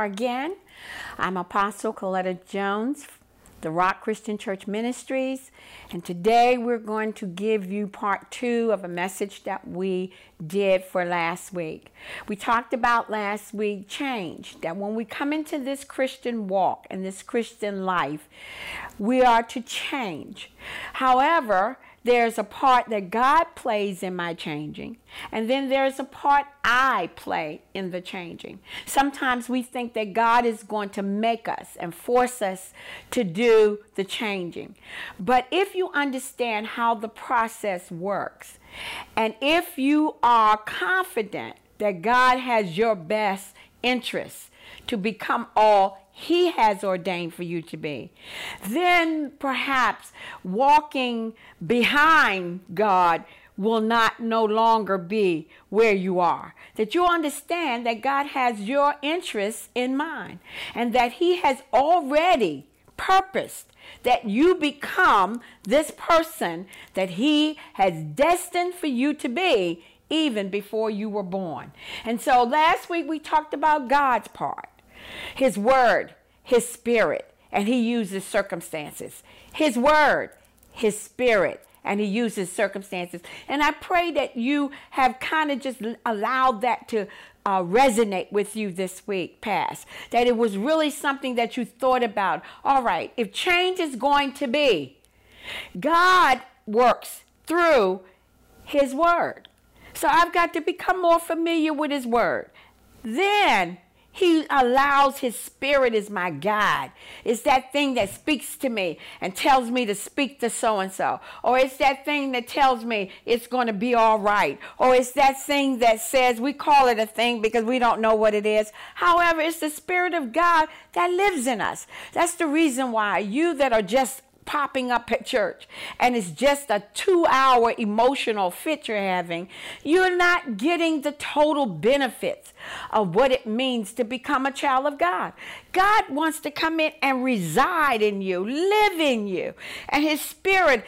again. I'm Apostle Coletta Jones, the Rock Christian Church Ministries, and today we're going to give you part 2 of a message that we did for last week. We talked about last week change, that when we come into this Christian walk and this Christian life, we are to change. However, there's a part that God plays in my changing, and then there's a part I play in the changing. Sometimes we think that God is going to make us and force us to do the changing. But if you understand how the process works, and if you are confident that God has your best interests to become all He has ordained for you to be, then perhaps walking behind God will no longer be where you are. That you understand that God has your interests in mind, and that He has already purposed that you become this person that He has destined for you to be even before you were born. And so last week we talked about God's part. His word, His spirit, and He uses circumstances. His word, His spirit, and He uses circumstances. And I pray that you have kind of just allowed that to resonate with you this week past. That it was really something that you thought about. All right, if change is going to be, God works through His word. So I've got to become more familiar with His word. Then He allows His spirit as my guide. It's that thing that speaks to me and tells me to speak to so-and-so. Or it's that thing that tells me it's going to be all right. Or it's that thing that says, we call it a thing because we don't know what it is. However, it's the Spirit of God that lives in us. That's the reason why you that are just popping up at church and it's just a 2-hour emotional fit you're having, you're not getting the total benefits of what it means to become a child of God. God wants to come in and reside in you, live in you, and His spirit,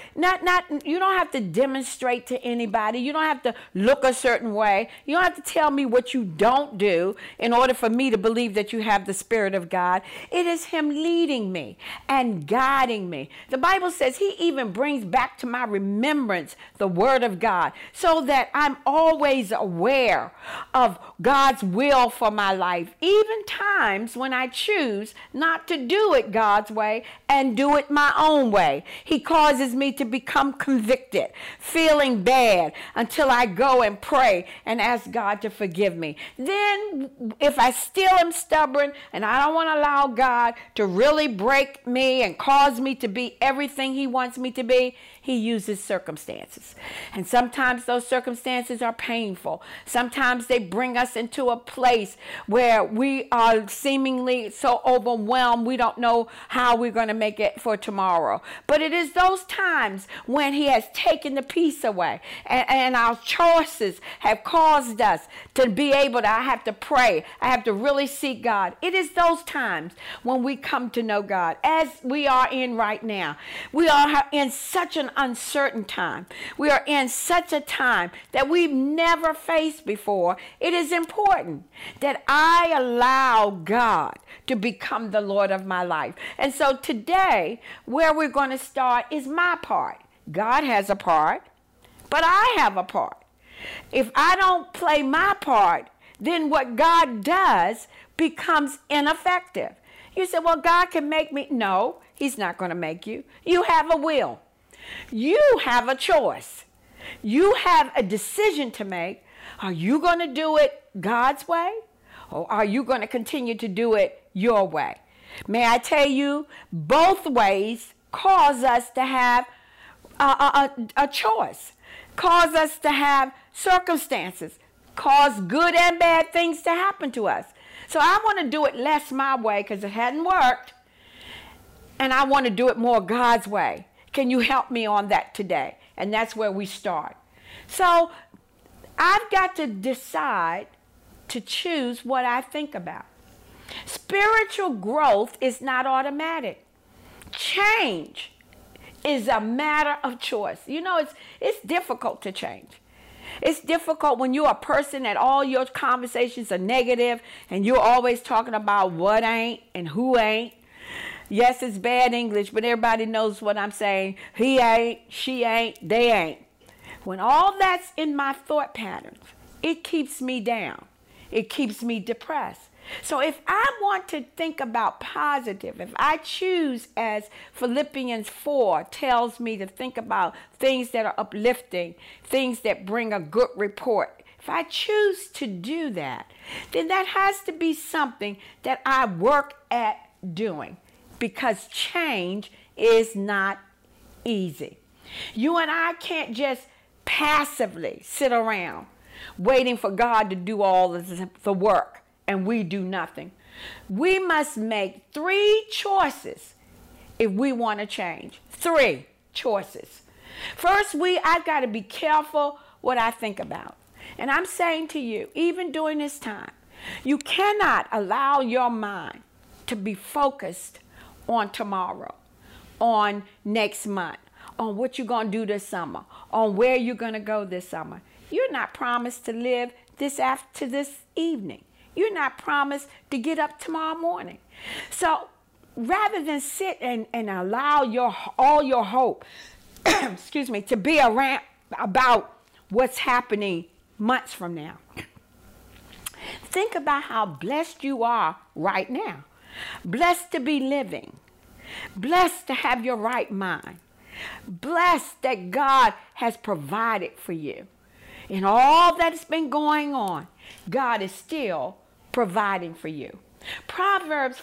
you don't have to demonstrate to anybody. You don't have to look a certain way. You don't have to tell me what you don't do in order for me to believe that you have the Spirit of God. It is Him leading me and guiding me. The Bible says He even brings back to my remembrance the Word of God so that I'm always aware of God's will for my life, even times when I choose not to do it God's way and do it my own way. He causes me to become convicted, feeling bad, until I go and pray and ask God to forgive me. Then if I still am stubborn and I don't want to allow God to really break me and cause me to be everything He wants me to be, He uses circumstances. And sometimes those circumstances are painful. Sometimes they bring us into a place where we are seemingly so overwhelmed we don't know how we're going to make it for tomorrow. But it is those times when He has taken the peace away and our choices have caused us to be able to, I have to pray, I have to really seek God. It is those times when we come to know God, as we are in right now. We are in such an uncertain time. We are in such a time that we've never faced before. It is important that I allow God to become the Lord of my life. And so today, where we're going to start is my part. God has a part, but I have a part. If I don't play my part, then what God does becomes ineffective. You say, well, God can make me. No, He's not going to make you. You have a will. You have a choice. You have a decision to make. Are you going to do it God's way, or are you going to continue to do it your way? May I tell you, both ways cause us to have a choice, cause us to have circumstances, cause good and bad things to happen to us. So I want to do it less my way because it hadn't worked, and I want to do it more God's way. Can you help me on that today? And that's where we start. So I've got to decide to choose what I think about. Spiritual growth is not automatic. Change is a matter of choice. You know, it's difficult to change. It's difficult when you're a person that all your conversations are negative and you're always talking about what ain't and who ain't. Yes, it's bad English, but everybody knows what I'm saying. He ain't, she ain't, they ain't. When all that's in my thought patterns, it keeps me down. It keeps me depressed. So if I want to think about positive, if I choose, as Philippians 4 tells me, to think about things that are uplifting, things that bring a good report, if I choose to do that, then that has to be something that I work at doing, because change is not easy. You and I can't just passively sit around waiting for God to do all the work and we do nothing. We must make 3 choices if we want to change. 3 choices. First, I've got to be careful what I think about. And I'm saying to you, even during this time, you cannot allow your mind to be focused on tomorrow, on next month, on what you're going to do this summer, on where you're going to go this summer. You're not promised to live this evening. You're not promised to get up tomorrow morning. So rather than sit and allow all your hope, excuse me, to be around about what's happening months from now, think about how blessed you are right now. Blessed to be living. Blessed to have your right mind. Blessed that God has provided for you. In all that's been going on, God is still providing for you. Proverbs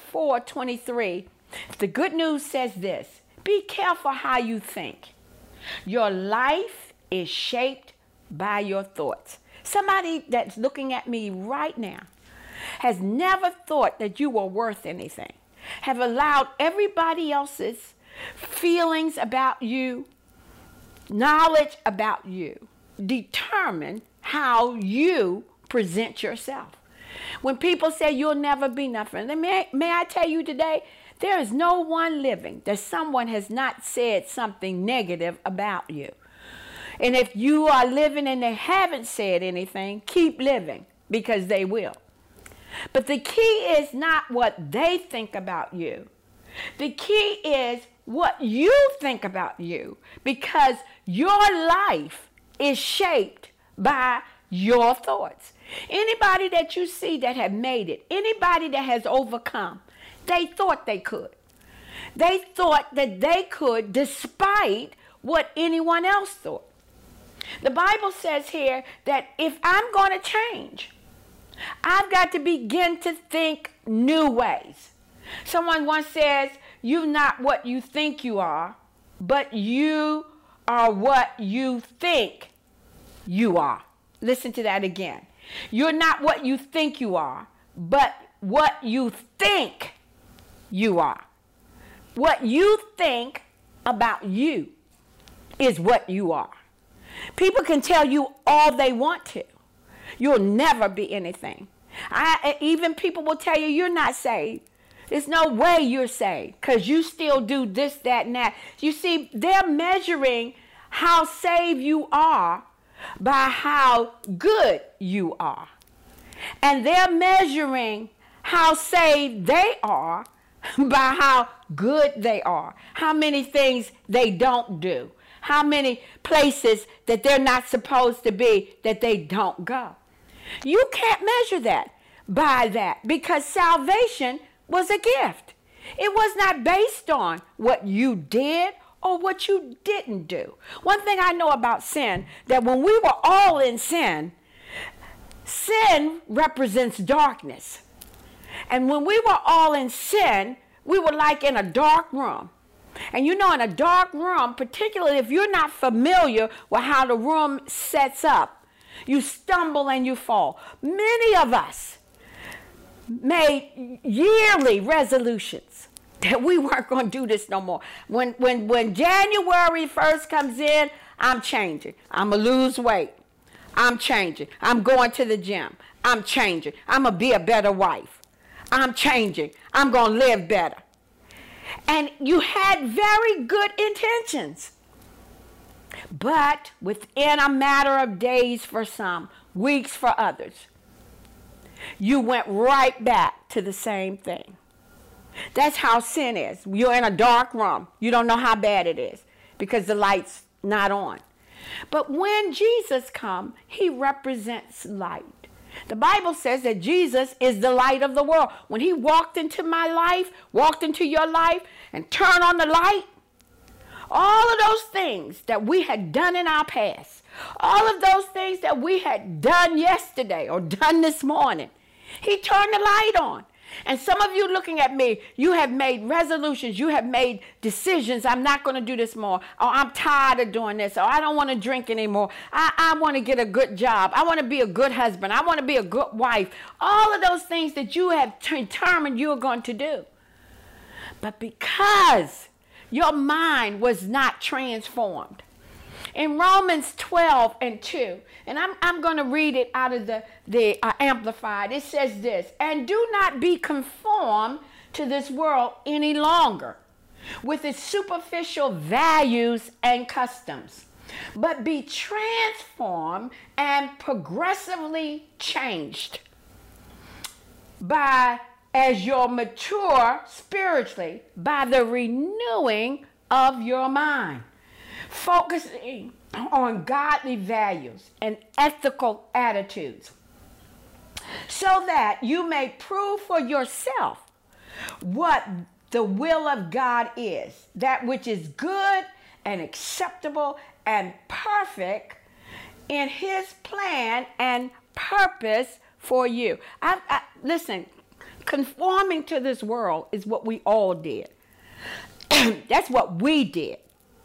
4:23, the good news says this: be careful how you think. Your life is shaped by your thoughts. Somebody that's looking at me right now has never thought that you were worth anything, have allowed everybody else's feelings about you, knowledge about you, determine how you present yourself. When people say you'll never be nothing, may I tell you today, there is no one living that someone has not said something negative about you. And if you are living and they haven't said anything, keep living, because they will. But the key is not what they think about you. The key is what you think about you, because your life is shaped by your thoughts. Anybody that you see that have made it, anybody that has overcome, they thought they could. They thought that they could despite what anyone else thought. The Bible says here that if I'm going to change, I've got to begin to think new ways. Someone once says, you're not what you think you are, but you are what you think you are. Listen to that again. You're not what you think you are, but what you think you are. What you think about you is what you are. People can tell you all they want to. You'll never be anything. Even people will tell you you're not saved. There's no way you're saved because you still do this, that, and that. You see, they're measuring how saved you are by how good you are. And they're measuring how saved they are by how good they are. How many things they don't do. How many places that they're not supposed to be that they don't go. You can't measure that by that, because salvation was a gift. It was not based on what you did or what you didn't do. One thing I know about sin, that when we were all in sin, sin represents darkness. And when we were all in sin, we were like in a dark room. And you know, in a dark room, particularly if you're not familiar with how the room sets up, you stumble and you fall. Many of us made yearly resolutions that we weren't going to do this no more. When January 1st comes in, I'm changing. I'm going to lose weight. I'm changing. I'm going to the gym. I'm changing. I'm going to be a better wife. I'm changing. I'm going to live better. And you had very good intentions. But within a matter of days for some, weeks for others, you went right back to the same thing. That's how sin is. You're in a dark room. You don't know how bad it is because the light's not on. But when Jesus comes, he represents light. The Bible says that Jesus is the light of the world. When he walked into my life, walked into your life, and turned on the light, all of those things that we had done in our past, all of those things that we had done yesterday or done this morning, he turned the light on. And some of you looking at me, you have made resolutions, you have made decisions. I'm not going to do this more. Or I'm tired of doing this. Or I don't want to drink anymore. I want to get a good job. I want to be a good husband. I want to be a good wife. All of those things that you have determined you're going to do. But because your mind was not transformed. In Romans 12:2, and I'm going to read it out of the Amplified. It says this, and do not be conformed to this world any longer with its superficial values and customs, but be transformed and progressively changed as you're mature spiritually by the renewing of your mind, focusing on godly values and ethical attitudes, so that you may prove for yourself what the will of God is, that which is good and acceptable and perfect in his plan and purpose for you. Listen, conforming to this world is what we all did. That's what we did.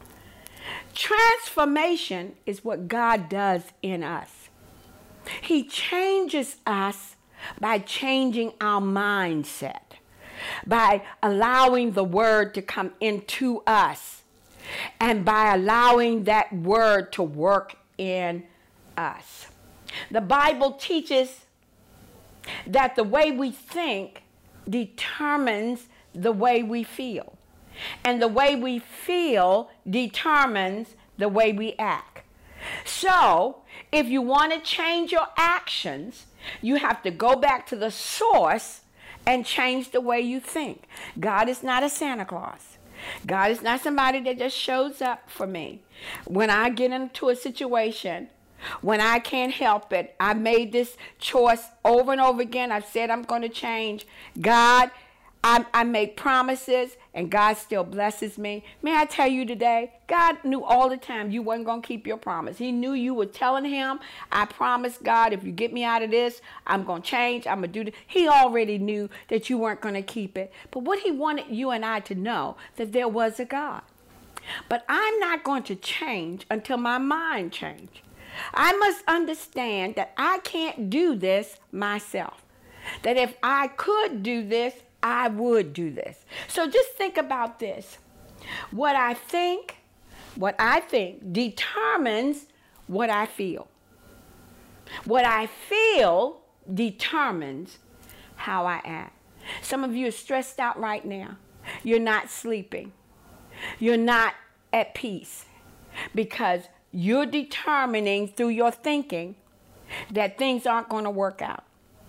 Transformation is what God does in us. He changes us by changing our mindset, by allowing the word to come into us, and by allowing that word to work in us. The Bible teaches that the way we think determines the way we feel. And the way we feel determines the way we act. So, if you want to change your actions, you have to go back to the source and change the way you think. God is not a Santa Claus. God is not somebody that just shows up for me. When I get into a situation, when I can't help it, I made this choice over and over again. I've said I'm going to change. God, I make promises, and God still blesses me. May I tell you today, God knew all the time you wasn't going to keep your promise. He knew you were telling him, I promise God, if you get me out of this, I'm going to change, I'm going to do this. He already knew that you weren't going to keep it. But what he wanted you and I to know, that there was a God. But I'm not going to change until my mind changes. I must understand that I can't do this myself. That if I could do this, I would do this. So just think about this. What I think determines what I feel. What I feel determines how I act. Some of you are stressed out right now. You're not sleeping. You're not at peace because you're determining through your thinking that things aren't going to work out.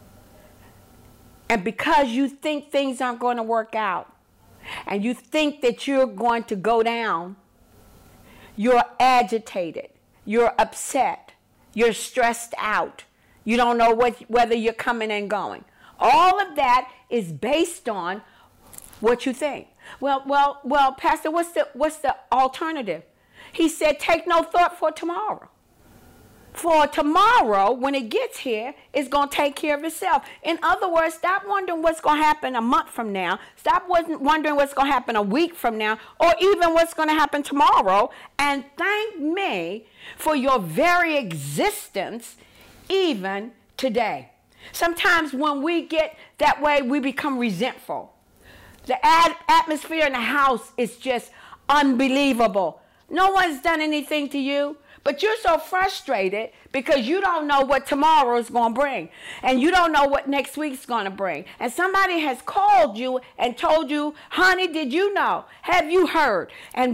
And because you think things aren't going to work out, and you think that you're going to go down, you're agitated, you're upset, you're stressed out. You don't know whether you're coming and going. All of that is based on what you think. Well, Pastor, what's the alternative? He said, take no thought for tomorrow. For tomorrow, when it gets here, it's going to take care of itself. In other words, stop wondering what's going to happen a month from now. Stop wondering what's going to happen a week from now, or even what's going to happen tomorrow. And thank me for your very existence, even today. Sometimes when we get that way, we become resentful. The atmosphere in the house is just unbelievable. No one's done anything to you. But you're so frustrated because you don't know what tomorrow is going to bring. And you don't know what next week's going to bring. And somebody has called you and told you, honey, did you know? Have you heard? And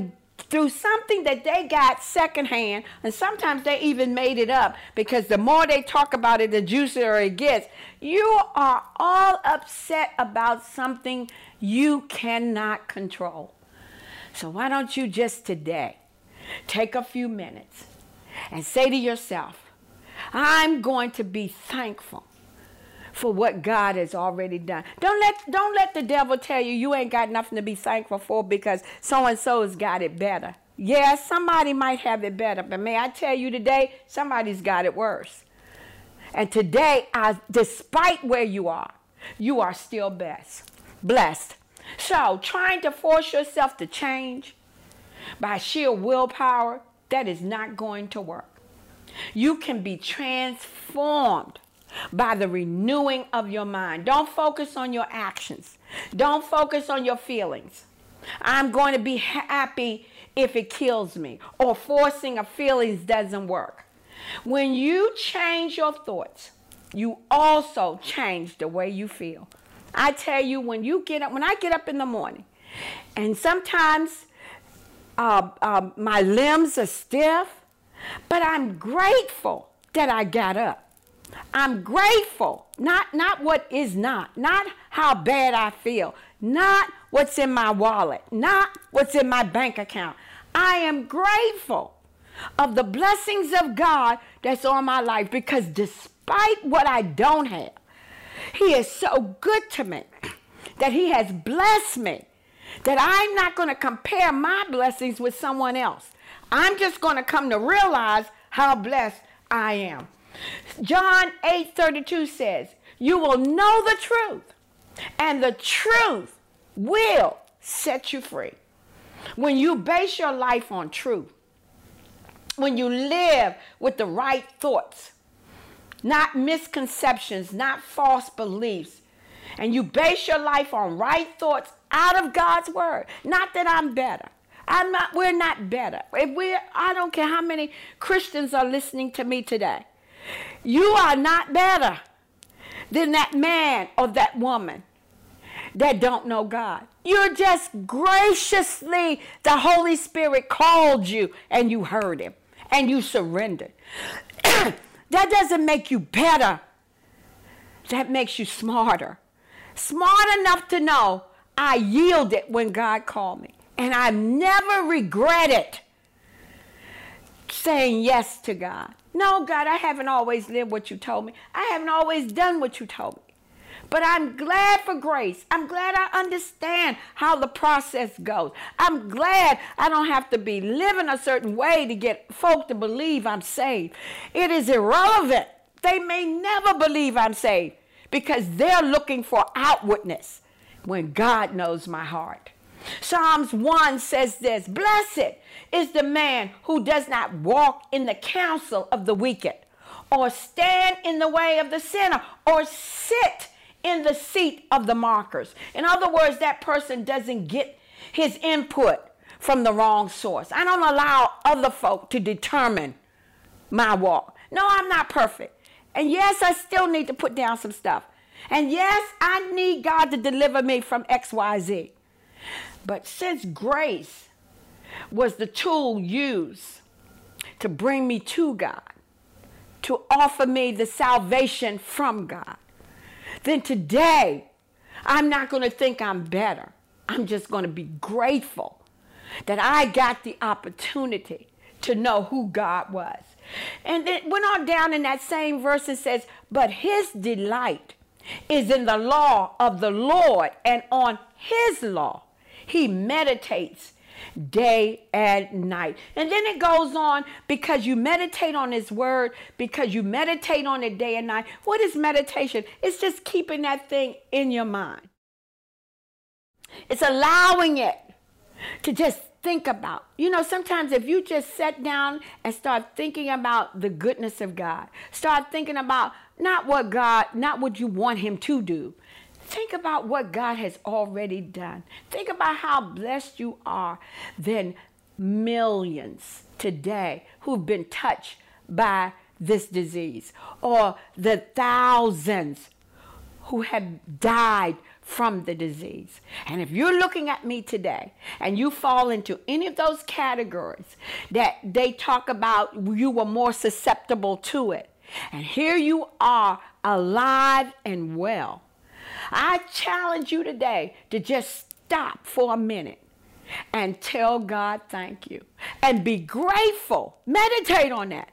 through something that they got secondhand, and sometimes they even made it up, because the more they talk about it, the juicier it gets. You are all upset about something you cannot control. So why don't you just today take a few minutes and say to yourself, I'm going to be thankful for what God has already done. Don't let the devil tell you you ain't got nothing to be thankful for because so-and-so's got it better. Yeah, somebody might have it better, but may I tell you today, somebody's got it worse. And today, despite where you are still blessed. So trying to force yourself to change by sheer willpower, that is not going to work. You can be transformed by the renewing of your mind. Don't focus on your actions. Don't focus on your feelings. I'm going to be happy if it kills me, or forcing a feelings doesn't work. When you change your thoughts, you also change the way you feel. I tell you, when I get up in the morning, and sometimes my limbs are stiff, but I'm grateful that I got up. I'm grateful, not what is not how bad I feel, not what's in my wallet, not what's in my bank account. I am grateful of the blessings of God that's on my life, because despite what I don't have, He is so good to me that He has blessed me, that I'm not going to compare my blessings with someone else. I'm just going to come to realize how blessed I am. John 8:32 says, you will know the truth, and the truth will set you free. When you base your life on truth, when you live with the right thoughts, not misconceptions, not false beliefs, and you base your life on right thoughts out of God's word, not that I'm better. We're not better. I don't care how many Christians are listening to me today. You are not better than that man or that woman that don't know God. You're just graciously, the Holy Spirit called you and you heard Him and you surrendered. That doesn't make you better. That makes you smarter. Smart enough to know I yielded when God called me. And I've never regretted saying yes to God. No, God, I haven't always lived what you told me. I haven't always done what you told me. But I'm glad for grace. I'm glad I understand how the process goes. I'm glad I don't have to be living a certain way to get folk to believe I'm saved. It is irrelevant. They may never believe I'm saved because they're looking for outwardness when God knows my heart. Psalms 1 says this, blessed is the man who does not walk in the counsel of the wicked, or stand in the way of the sinner, or sit in the seat of the mockers. In other words, that person doesn't get his input from the wrong source. I don't allow other folk to determine my walk. No, I'm not perfect. And yes, I still need to put down some stuff. And yes, I need God to deliver me from XYZ. But since grace was the tool used to bring me to God, to offer me the salvation from God, then today I'm not going to think I'm better. I'm just going to be grateful that I got the opportunity to know who God was. And it went on down in that same verse. It says, but his delight is in the law of the Lord, and on his law he meditates day and night. And then it goes on, because you meditate on his word, because you meditate on it day and night. What is meditation? It's just keeping that thing in your mind. It's allowing it to just think about. You know, sometimes if you just sit down and start thinking about the goodness of God, start thinking about not what you want him to do. Think about what God has already done. Think about how blessed you are than millions today who've been touched by this disease, or the thousands who have died from the disease. And if you're looking at me today and you fall into any of those categories that they talk about, you were more susceptible to it, and here you are alive and well, I challenge you today to just stop for a minute and tell God thank you and be grateful. Meditate on that.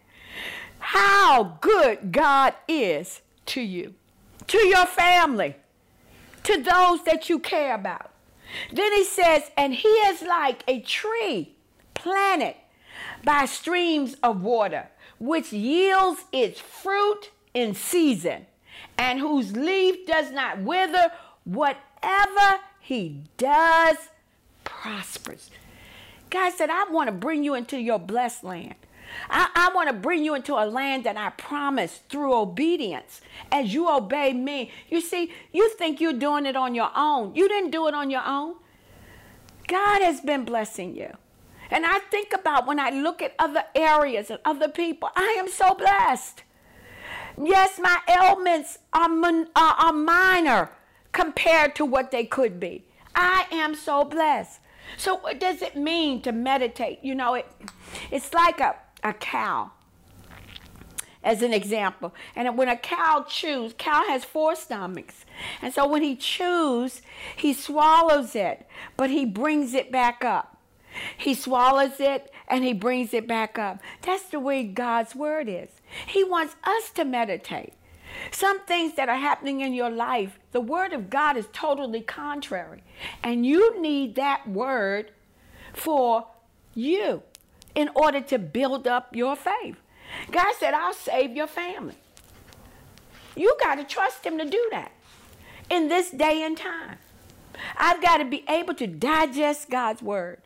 How good God is to you, to your family, to those that you care about. Then he says, and he is like a tree planted by streams of water, which yields its fruit in season, and whose leaf does not wither. Whatever he does prospers. God said, I want to bring you into your blessed land. I want to bring you into a land that I promised through obedience as you obey me. You see, you think you're doing it on your own. You didn't do it on your own. God has been blessing you. And I think about when I look at other areas and other people, I am so blessed. Yes, my ailments are minor compared to what they could be. I am so blessed. So what does it mean to meditate? You know, it's like a cow, as an example. And when a cow chews, cow has 4 stomachs. And so when he chews, he swallows it, but he brings it back up. He swallows it and he brings it back up. That's the way God's word is. He wants us to meditate. Some things that are happening in your life, the word of God is totally contrary. And you need that word for you in order to build up your faith. God said, I'll save your family. You got to trust him to do that in this day and time. I've got to be able to digest God's word.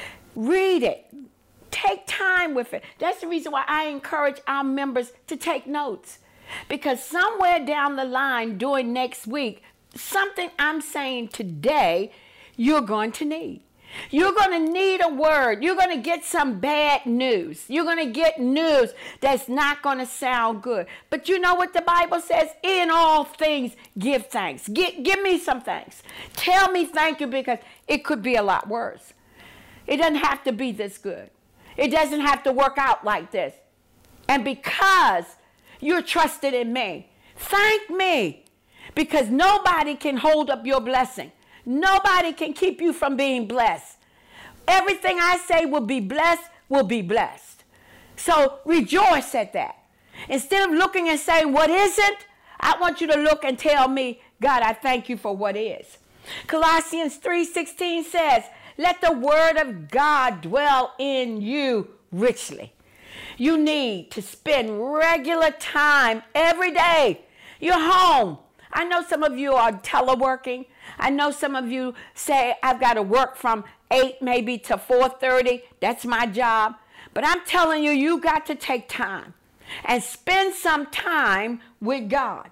Read it. Take time with it. That's the reason why I encourage our members to take notes. Because somewhere down the line during next week, something I'm saying today, you're going to need. You're going to need a word. You're going to get some bad news. You're going to get news that's not going to sound good. But you know what the Bible says? In all things, give thanks. Give me some thanks. Tell me thank you, because it could be a lot worse. It doesn't have to be this good. It doesn't have to work out like this. And because you're trusted in me, thank me, because nobody can hold up your blessing. Nobody can keep you from being blessed. Everything I say will be blessed. So rejoice at that. Instead of looking and saying what isn't, I want you to look and tell me, God, I thank you for what is. Colossians 3:16 says, let the word of God dwell in you richly. You need to spend regular time every day. You're home. I know some of you are teleworking. I know some of you say, I've got to work from 8 maybe to 4:30. That's my job. But I'm telling you, you got to take time and spend some time with God.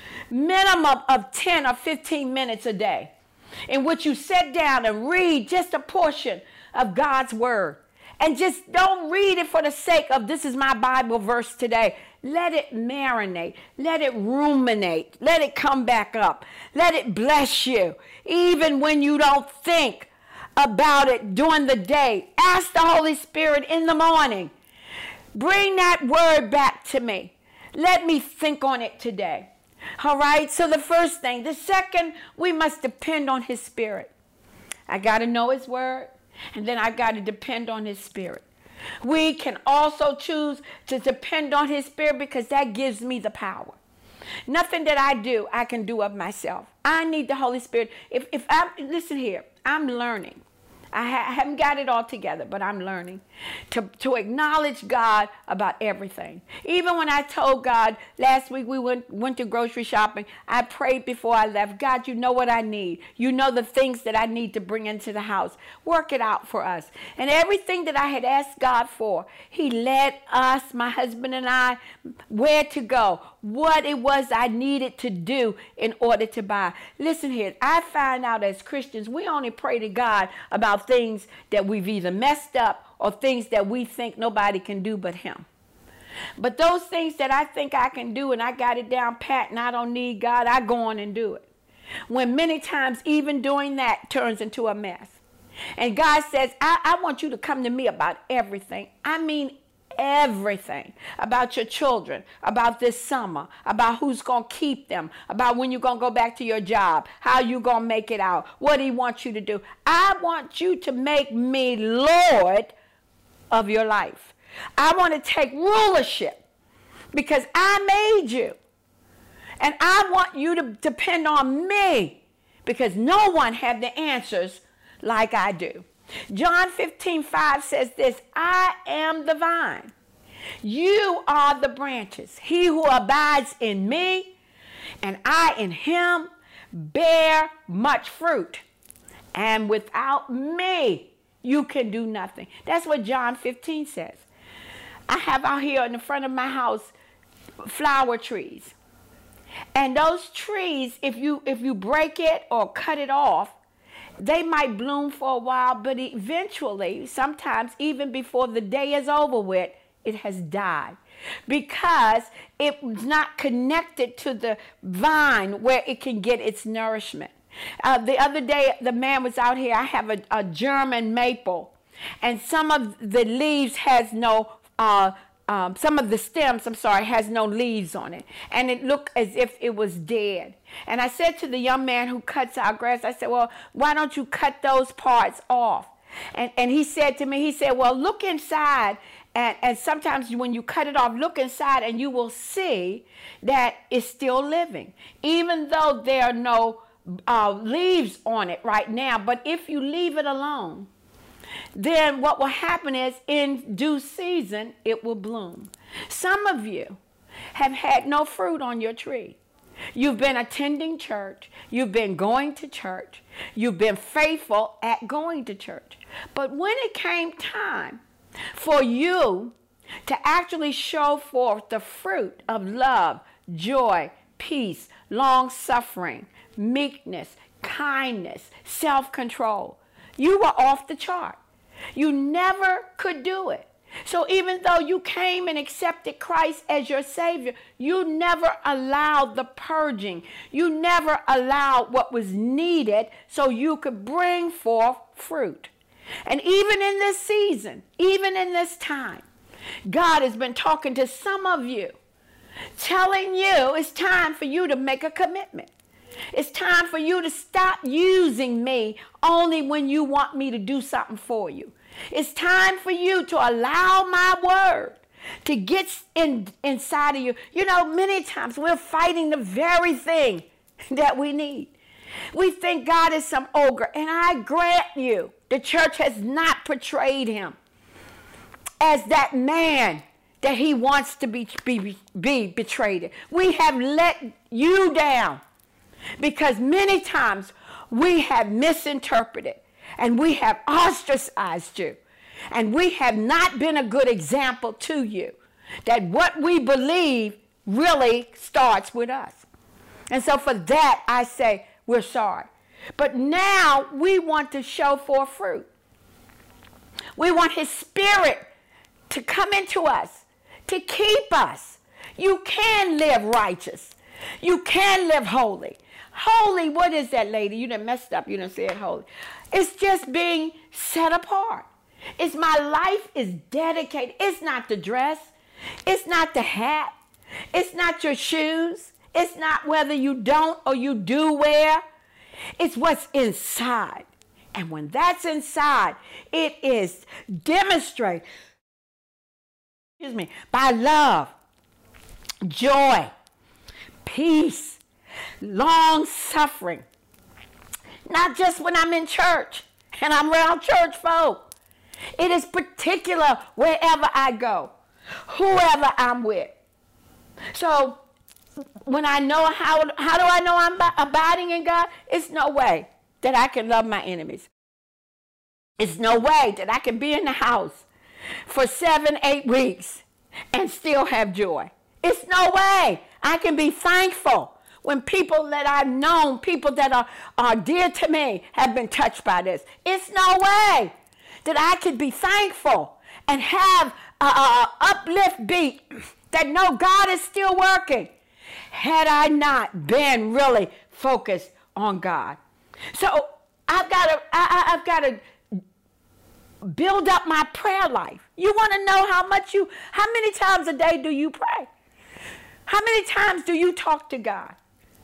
Minimum of 10 or 15 minutes a day in which you sit down and read just a portion of God's word. And just don't read it for the sake of this is my Bible verse today. Let it marinate. Let it ruminate. Let it come back up. Let it bless you. Even when you don't think about it during the day, ask the Holy Spirit in the morning. Bring that word back to me. Let me think on it today. All right, so the first thing. The second, we must depend on his spirit. I got to know his word, and then I got to depend on his spirit. We can also choose to depend on his spirit because that gives me the power. Nothing that I do, I can do of myself. I need the Holy Spirit. Listen here, I'm learning. I haven't got it all together, but I'm learning to acknowledge God about everything. Even when I told God, last week we went to grocery shopping, I prayed before I left, God, you know what I need. You know the things that I need to bring into the house. Work it out for us. And everything that I had asked God for, he led us, my husband and I, where to go, what it was I needed to do in order to buy. Listen here, I find out as Christians, we only pray to God about things that we've either messed up or things that we think nobody can do but him. But those things that I think I can do and I got it down pat and I don't need God, I go on and do it. when many times even doing that turns into a mess. And God says, I want you to come to me about everything. I mean everything. About your children, about this summer, about who's going to keep them, about when you're going to go back to your job, how you going to make it out, what he wants you to do. I want you to make me Lord of your life. I want to take rulership because I made you. And I want you to depend on me because no one have the answers like I do. John 15:5 says this, I am the vine. You are the branches. He who abides in me and I in him bear much fruit. And without me, you can do nothing. That's what John 15 says. I have out here in the front of my house flower trees. And those trees, if you break it or cut it off, they might bloom for a while, but eventually, sometimes even before the day is over with, it has died because it was not connected to the vine where it can get its nourishment. The other day, the man was out here. I have a German maple, and some of the leaves has no some of the stems, has no leaves on it. And it looked as if it was dead. And I said to the young man who cuts our grass, I said, well, why don't you cut those parts off? And he said to me, well, look inside. And sometimes when you cut it off, look inside and you will see that it's still living. Even though there are no leaves on it right now. But if you leave it alone, then what will happen is in due season, it will bloom. Some of you have had no fruit on your tree. You've been attending church. You've been going to church. You've been faithful at going to church. But when it came time for you to actually show forth the fruit of love, joy, peace, long-suffering, meekness, kindness, self-control, you were off the chart. You never could do it. So even though you came and accepted Christ as your Savior, you never allowed the purging. You never allowed what was needed so you could bring forth fruit. And even in this season, even in this time, God has been talking to some of you, telling you it's time for you to make a commitment. It's time for you to stop using me only when you want me to do something for you. It's time for you to allow my word to get inside of you. You know, many times we're fighting the very thing that we need. We think God is some ogre, and I grant you, the church has not portrayed him as that man that he wants to be betrayed. We have let you down. Because many times we have misinterpreted and we have ostracized you and we have not been a good example to you that what we believe really starts with us. And so for that I say we're sorry. But now we want to show forth fruit. We want his spirit to come into us, to keep us. You can live righteous. You can live holy. Holy, what is that, lady? You done messed up. You done said holy. It's just being set apart. It's my life is dedicated. It's not the dress. It's not the hat. It's not your shoes. It's not whether you don't or you do wear. It's what's inside. And when that's inside, it is demonstrated, by love, joy, peace, long-suffering. Not just when I'm in church and I'm around church folk. It is particular wherever I go, whoever I'm with. So when I know how do I know I'm abiding in God? It's no way that I can love my enemies. It's no way that I can be in the house for 7-8 weeks and still have joy. It's no way I can be thankful when people that I've known, people that are dear to me, have been touched by this. It's no way that I could be thankful and have a uplift beat that no, God is still working, had I not been really focused on God. So I've got to build up my prayer life. You want to know how many times a day do you pray? How many times do you talk to God?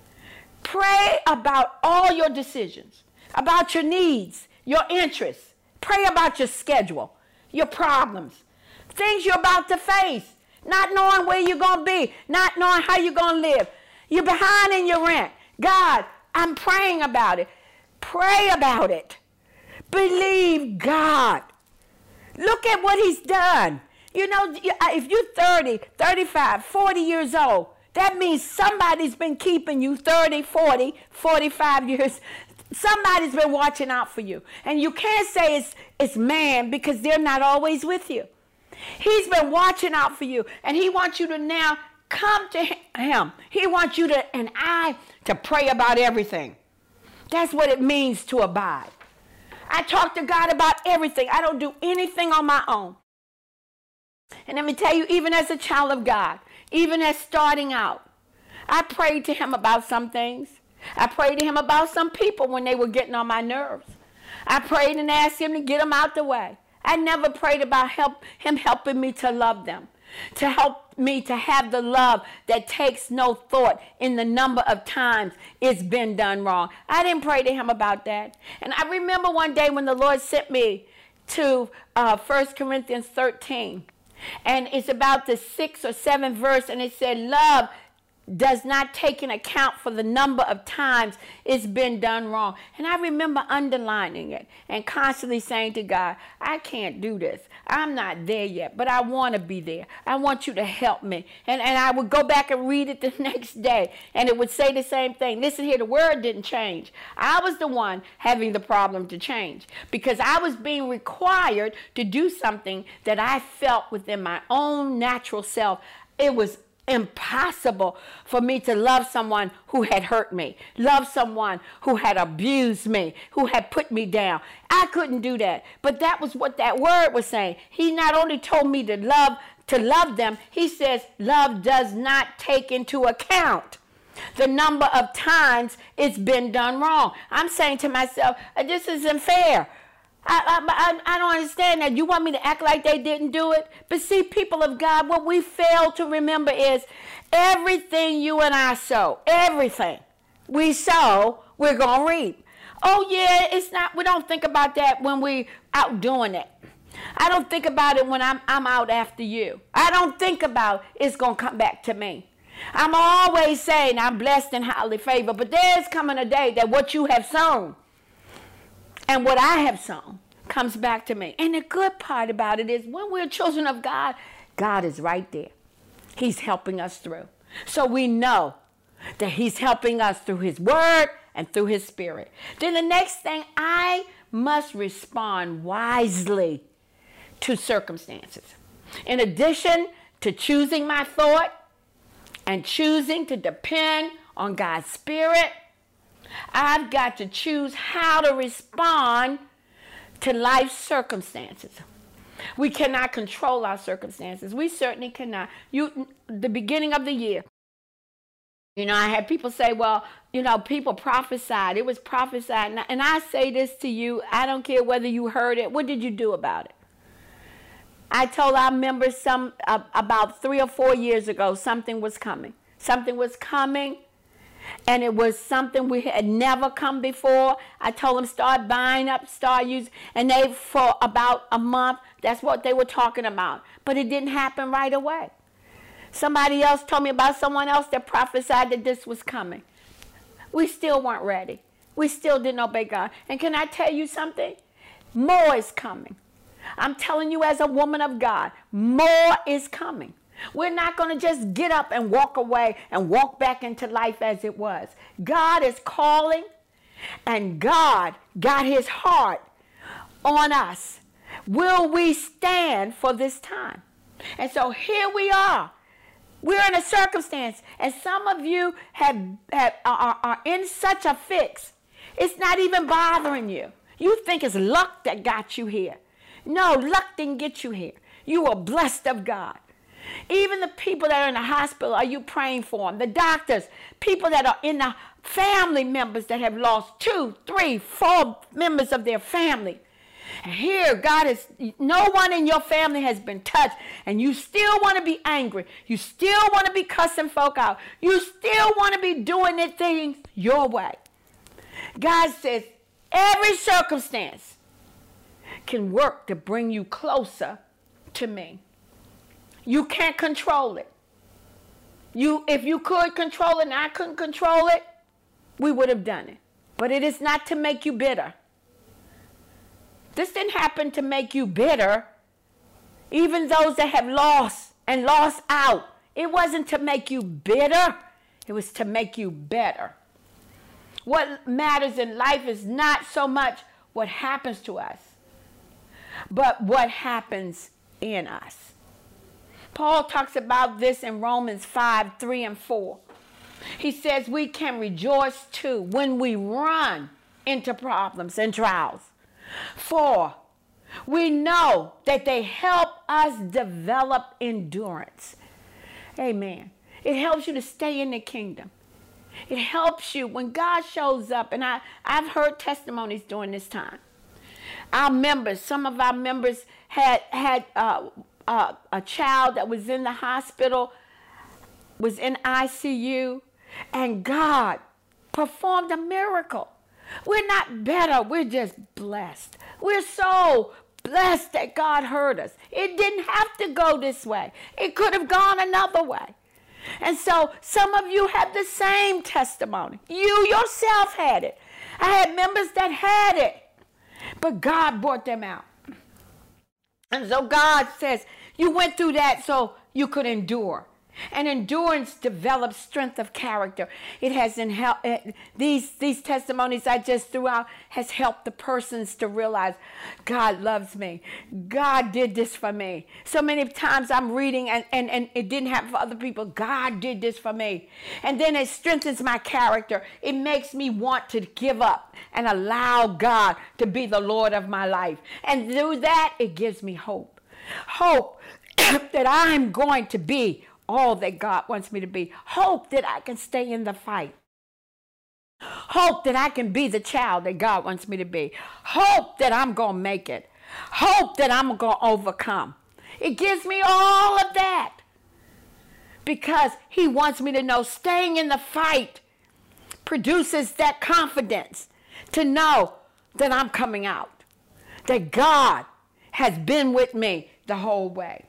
Pray about all your decisions, about your needs, your interests. Pray about your schedule, your problems, things you're about to face, not knowing where you're going to be, not knowing how you're going to live. You're behind in your rent. God, I'm praying about it. Pray about it. Believe God. Look at what he's done. You know, if you're 30, 35, 40 years old, that means somebody's been keeping you 30, 40, 45 years. Somebody's been watching out for you. And you can't say it's man because they're not always with you. He's been watching out for you. And he wants you to now come to him. He wants you to pray about everything. That's what it means to abide. I talk to God about everything. I don't do anything on my own. And let me tell you, even as a child of God, even as starting out, I prayed to him about some things. I prayed to him about some people when they were getting on my nerves. I prayed and asked him to get them out the way. I never prayed about him helping me to love them, to help me to have the love that takes no thought in the number of times it's been done wrong. I didn't pray to him about that. And I remember one day when the Lord sent me to 1 Corinthians 13. And it's about the 6th or 7th verse, and it said, love does not take into account for the number of times it's been done wrong. And I remember underlining it and constantly saying to God, I can't do this. I'm not there yet, but I want to be there. I want you to help me. And I would go back and read it the next day, and it would say the same thing. Listen here, the word didn't change. I was the one having the problem to change because I was being required to do something that I felt within my own natural self. It was impossible for me to love someone who had hurt me, love someone who had abused me, who had put me down. I couldn't do that. But that was what that word was saying. He not only told me to love them, he says love does not take into account the number of times it's been done wrong. I'm saying to myself, this isn't fair. I don't understand that. You want me to act like they didn't do it? But see, people of God, what we fail to remember is everything you and I sow, everything we sow, we're going to reap. Oh, yeah, it's not. We don't think about that when we out doing it. I don't think about it when I'm out after you. I don't think about it's going to come back to me. I'm always saying I'm blessed and highly favored, but there's coming a day that what you have sown and what I have sown comes back to me. And the good part about it is when we're children of God, God is right there. He's helping us through. So we know that he's helping us through his word and through his spirit. Then the next thing, I must respond wisely to circumstances. In addition to choosing my thought and choosing to depend on God's spirit, I've got to choose how to respond to life's circumstances. We cannot control our circumstances. We certainly cannot. The beginning of the year, I had people say, well, people prophesied. It was prophesied. And I say this to you, I don't care whether you heard it. What did you do about it? I told our members about 3 or 4 years ago, something was coming. Something was coming. And it was something we had never come before. I told them start buying up, start using. And they, for about a month, that's what they were talking about. But it didn't happen right away. Somebody else told me about someone else that prophesied that this was coming. We still weren't ready. We still didn't obey God. And can I tell you something? More is coming. I'm telling you as a woman of God, more is coming. We're not going to just get up and walk away and walk back into life as it was. God is calling, and God got his heart on us. Will we stand for this time? And so here we are. We're in a circumstance, and some of you are in such a fix. It's not even bothering you. You think it's luck that got you here. No, luck didn't get you here. You were blessed of God. Even the people that are in the hospital, are you praying for them? The doctors, people that are in the family members that have lost 2, 3, 4 members of their family. And here, God is, no one in your family has been touched, and you still want to be angry. You still want to be cussing folk out. You still want to be doing the things your way. God says every circumstance can work to bring you closer to me. You can't control it. If you could control it and I couldn't control it, we would have done it. But it is not to make you bitter. This didn't happen to make you bitter. Even those that have lost and lost out, it wasn't to make you bitter. It was to make you better. What matters in life is not so much what happens to us, but what happens in us. Paul talks about this in Romans 5, 3 and 4. He says we can rejoice too when we run into problems and trials. For we know that they help us develop endurance. Amen. It helps you to stay in the kingdom. It helps you when God shows up. And I've heard testimonies during this time. Our members, some of our members had a child that was in the hospital, was in ICU, and God performed a miracle. We're not better. We're just blessed. We're so blessed that God heard us. It didn't have to go this way. It could have gone another way. And so some of you have the same testimony. You yourself had it. I had members that had it, but God brought them out. And so God says, you went through that so you could endure. And endurance develops strength of character. It has these testimonies I just threw out has helped the persons to realize God loves me. God did this for me. So many times I'm reading and it didn't happen for other people. God did this for me. And then it strengthens my character. It makes me want to give up and allow God to be the Lord of my life. And through that, it gives me hope. Hope that I'm going to be all that God wants me to be. Hope that I can stay in the fight. Hope that I can be the child that God wants me to be. Hope that I'm going to make it. Hope that I'm going to overcome. It gives me all of that because He wants me to know staying in the fight produces that confidence to know that I'm coming out, that God has been with me the whole way.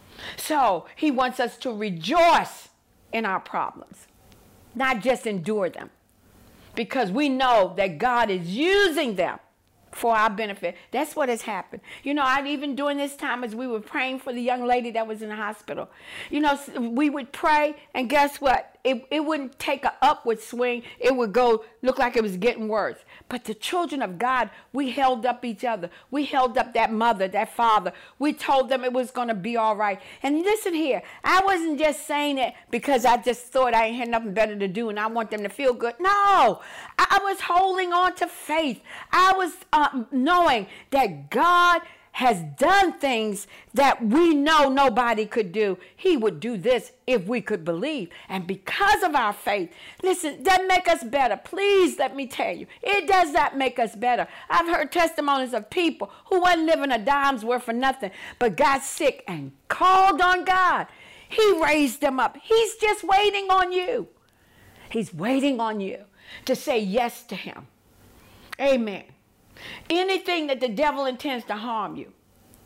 So He wants us to rejoice in our problems, not just endure them, because we know that God is using them for our benefit. That's what has happened. You know, even during this time as we were praying for the young lady that was in the hospital, you know, we would pray and guess what? It wouldn't take an upward swing. It would look like it was getting worse. But the children of God, we held up each other. We held up that mother, that father. We told them it was going to be all right. And listen here, I wasn't just saying it because I just thought I ain't had nothing better to do and I want them to feel good. No, I was holding on to faith. I was knowing that God has done things that we know nobody could do. He would do this if we could believe. And because of our faith, listen, that make us better. Please let me tell you, it does not make us better. I've heard testimonies of people who wasn't living a dime's worth for nothing, but got sick and called on God. He raised them up. He's just waiting on you. He's waiting on you to say yes to Him. Amen. Anything that the devil intends to harm you,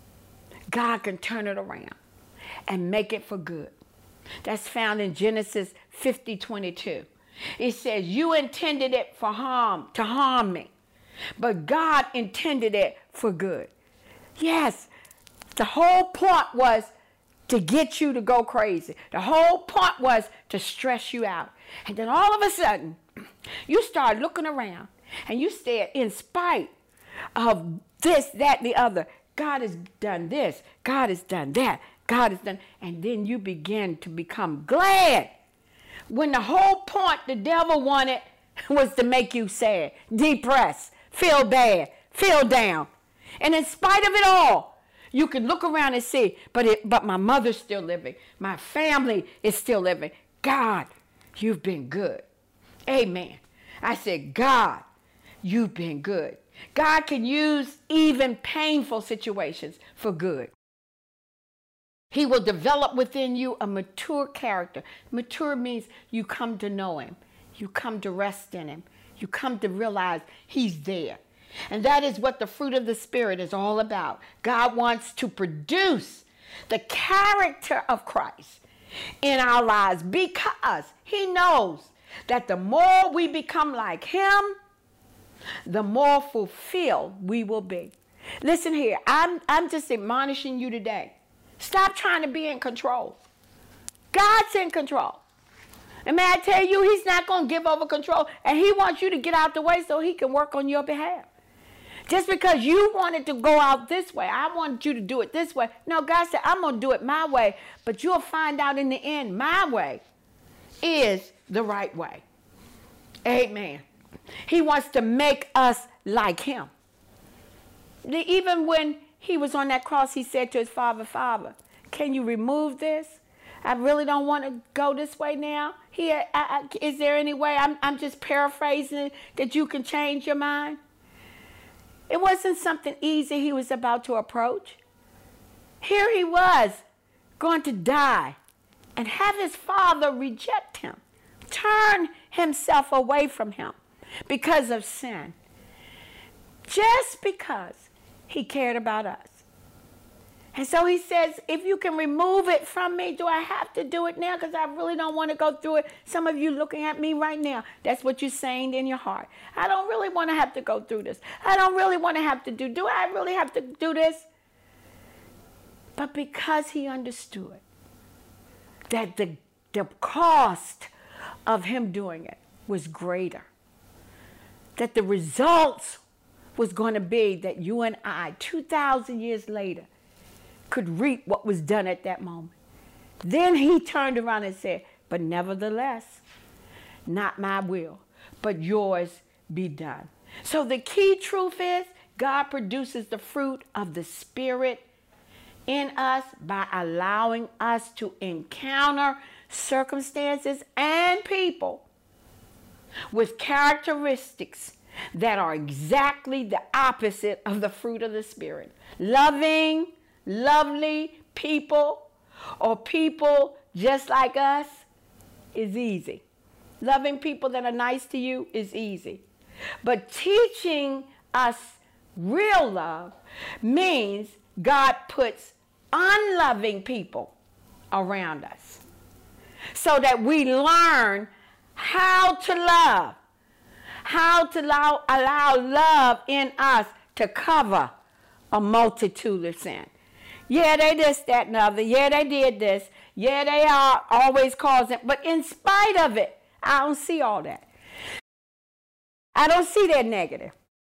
God can turn it around and make it for good. That's found in Genesis 50:22. It says, you intended it for harm, to harm me, but God intended it for good. Yes, the whole point was to get you to go crazy. The whole point was to stress you out. And then all of a sudden, you start looking around and you said, in spite of this, that, the other, God has done this, God has done that, God has done, and then you begin to become glad when the whole point the devil wanted was to make you sad, depressed, feel bad, feel down. And in spite of it all, You can look around and see, but my mother's still living. My family is still living. God, you've been good. Amen. I said, God, you've been good. God can use even painful situations for good. He will develop within you a mature character. Mature means you come to know him. You come to rest in him. You come to realize he's there. And that is what the fruit of the Spirit is all about. God wants to produce the character of Christ in our lives because he knows that the more we become like him, the more fulfilled we will be. Listen here, I'm just admonishing you today. Stop trying to be in control. God's in control. And may I tell you, he's not going to give over control. And he wants you to get out the way so he can work on your behalf. Just because you wanted to go out this way, I want you to do it this way. No, God said, I'm going to do it my way. But you'll find out in the end, my way is the right way. Amen. He wants to make us like him. Even when he was on that cross, he said to his Father, Father, can you remove this? I really don't want to go this way now. Here, is there any way, I'm just paraphrasing, that you can change your mind? It wasn't something easy he was about to approach. Here he was going to die and have his Father reject him, turn himself away from him because of sin, just because he cared about us. And so he says, if you can remove it from me, do I have to do it now? Because I really don't want to go through it. Some of you looking at me right now, that's what you're saying in your heart. I don't really want to have to go through this. I don't really want to have to do I really have to do this? But because he understood that the cost of him doing it was greater, that the results was going to be that you and I, 2,000 years later, could reap what was done at that moment. Then he turned around and said, but nevertheless, not my will, but yours be done. So the key truth is God produces the fruit of the Spirit in us by allowing us to encounter circumstances and people with characteristics that are exactly the opposite of the fruit of the Spirit. Loving, lovely people, or people just like us, is easy. Loving people that are nice to you is easy. But teaching us real love means God puts unloving people around us so that we learn how to love, how to allow love in us to cover a multitude of sin. Yeah, they this, that, and the other. Yeah, they did this. Yeah, they are always causing. But in spite of it, I don't see all that. I don't see that negative.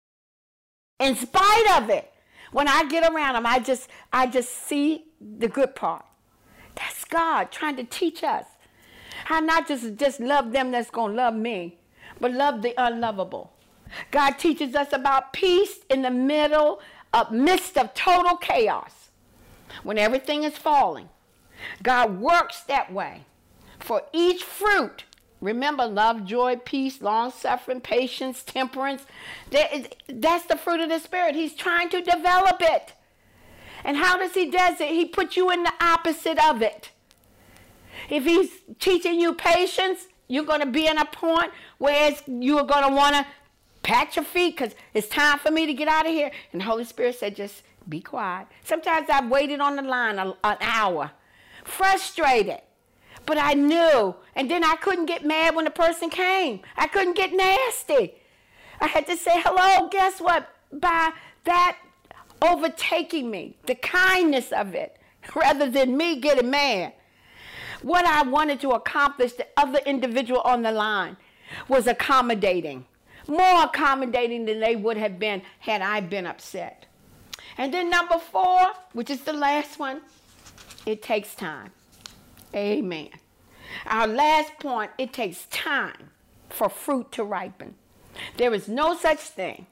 In spite of it, when I get around them, I just see the good part. That's God trying to teach us how not just love them that's going to love me, but love the unlovable. God teaches us about peace in the midst of total chaos. When everything is falling, God works that way. For each fruit, remember, love, joy, peace, long-suffering, patience, temperance, that's the fruit of the Spirit. He's trying to develop it. And how does he do it? He puts you in the opposite of it. If he's teaching you patience, you're going to be in a point where you're going to want to pat your feet because it's time for me to get out of here. And the Holy Spirit said, just be quiet. Sometimes I've waited on the line an hour, frustrated, but I knew. And then I couldn't get mad when the person came. I couldn't get nasty. I had to say, hello, guess what? By that overtaking me, the kindness of it, rather than me getting mad. What I wanted to accomplish, the other individual on the line was accommodating, more accommodating than they would have been had I been upset. And then number 4, which is the last one, it takes time. Amen. Our last point, it takes time for fruit to ripen. There is no such thing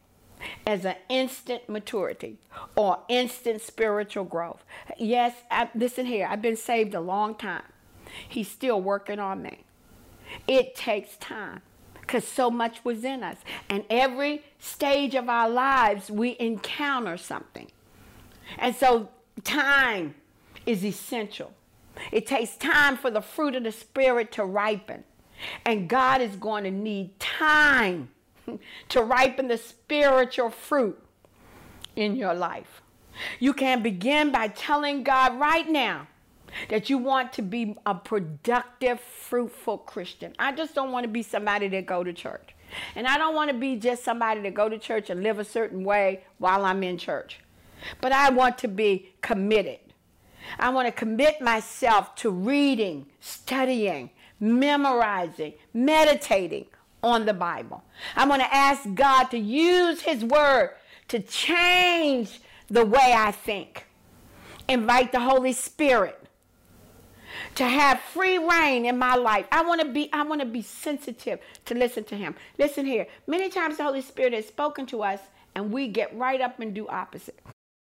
as an instant maturity or instant spiritual growth. Yes, listen here, I've been saved a long time. He's still working on me. It takes time because so much was in us. And every stage of our lives, we encounter something. And so time is essential. It takes time for the fruit of the Spirit to ripen. And God is going to need time to ripen the spiritual fruit in your life. You can begin by telling God right now that you want to be a productive, fruitful Christian. I just don't want to be somebody that go to church. And I don't want to be just somebody that go to church and live a certain way while I'm in church. But I want to be committed. I want to commit myself to reading, studying, memorizing, meditating on the Bible. I'm going to ask God to use His Word to change the way I think. Invite the Holy Spirit to have free reign in my life. I want to be sensitive to listen to Him. Listen here. Many times the Holy Spirit has spoken to us and we get right up and do opposite.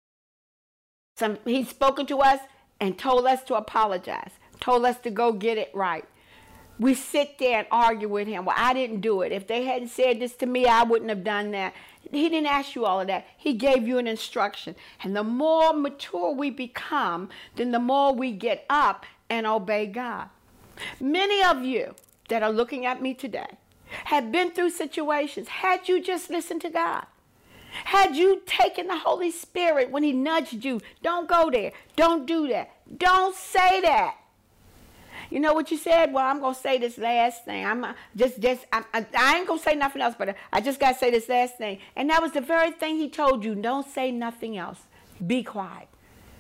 He's spoken to us and told us to apologize, told us to go get it right. We sit there and argue with Him. Well, I didn't do it. If they hadn't said this to me, I wouldn't have done that. He didn't ask you all of that. He gave you an instruction. And the more mature we become, then the more we get up and obey God. Many of you that are looking at me today have been through situations. Had you just listened to God, had you taken the Holy Spirit when He nudged you, don't go there, don't do that, don't say that. You know what you said? Well, I'm going to say this last thing. I ain't going to say nothing else, but I just got to say this last thing. And that was the very thing He told you. Don't say nothing else. Be quiet.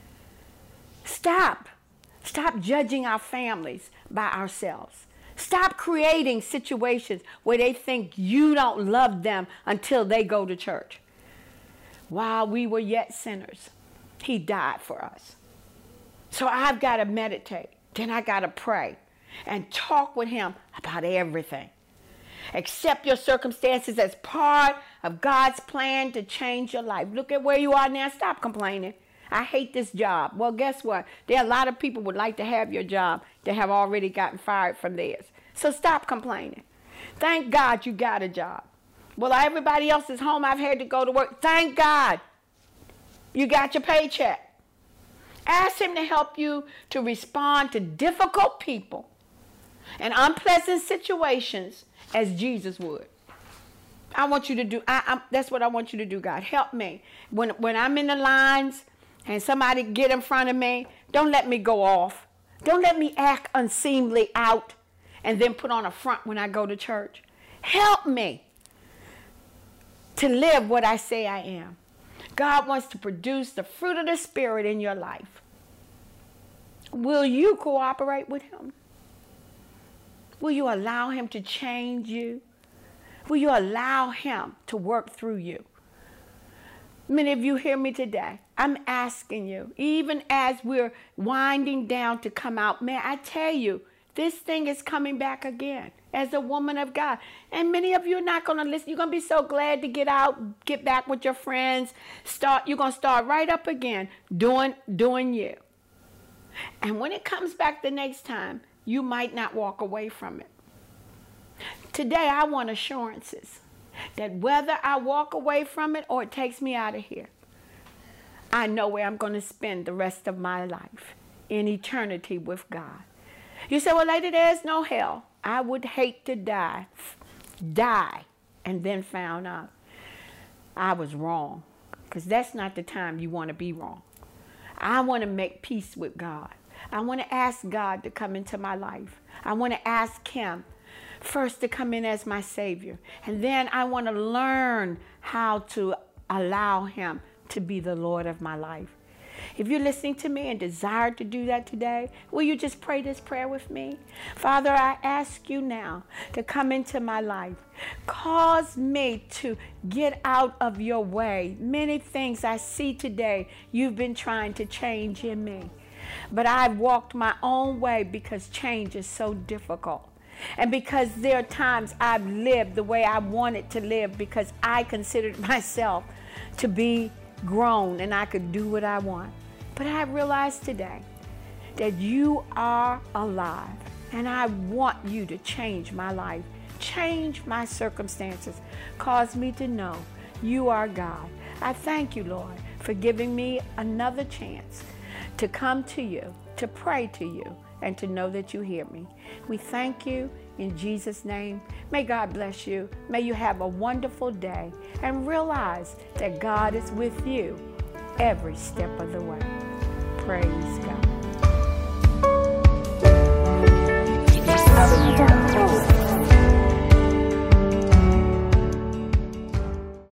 Stop. Stop judging our families by ourselves. Stop creating situations where they think you don't love them until they go to church. While we were yet sinners, He died for us. So I've got to meditate. Then I got to pray and talk with Him about everything. Accept your circumstances as part of God's plan to change your life. Look at where you are now. Stop complaining. I hate this job. Well, guess what? There are a lot of people would like to have your job that have already gotten fired from theirs. So stop complaining. Thank God you got a job. Well, everybody else is home. I've had to go to work. Thank God you got your paycheck. Ask Him to help you to respond to difficult people and unpleasant situations as Jesus would. I want you to do, that's what I want you to do, God. Help me. When I'm in the lines and somebody get in front of me, don't let me go off. Don't let me act unseemly out and then put on a front when I go to church. Help me to live what I say I am. God wants to produce the fruit of the Spirit in your life. Will you cooperate with Him? Will you allow Him to change you? Will you allow Him to work through you? Many of you hear me today. I'm asking you, even as we're winding down to come out, may I tell you, this thing is coming back again as a woman of God. And many of you are not going to listen. You're going to be so glad to get out, get back with your friends. You're going to start right up again doing you. And when it comes back the next time, you might not walk away from it. Today, I want assurances that whether I walk away from it or it takes me out of here, I know where I'm going to spend the rest of my life, in eternity with God. You say, well, lady, there's no hell. I would hate to die, and then found out I was wrong, because that's not the time you want to be wrong. I want to make peace with God. I want to ask God to come into my life. I want to ask Him first to come in as my Savior. And then I want to learn how to allow Him to be the Lord of my life. If you're listening to me and desire to do that today, will you just pray this prayer with me? Father, I ask you now to come into my life. Cause me to get out of your way. Many things I see today you've been trying to change in me. But I've walked my own way because change is so difficult. And because there are times I've lived the way I wanted to live because I considered myself to be grown and I could do what I want. But I realize today that you are alive, and I want you to change my life, change my circumstances, cause me to know you are God. I thank you, Lord, for giving me another chance to come to you, to pray to you, and to know that you hear me. We thank you in Jesus' name. May God bless you. May you have a wonderful day and realize that God is with you every step of the way. Praise God.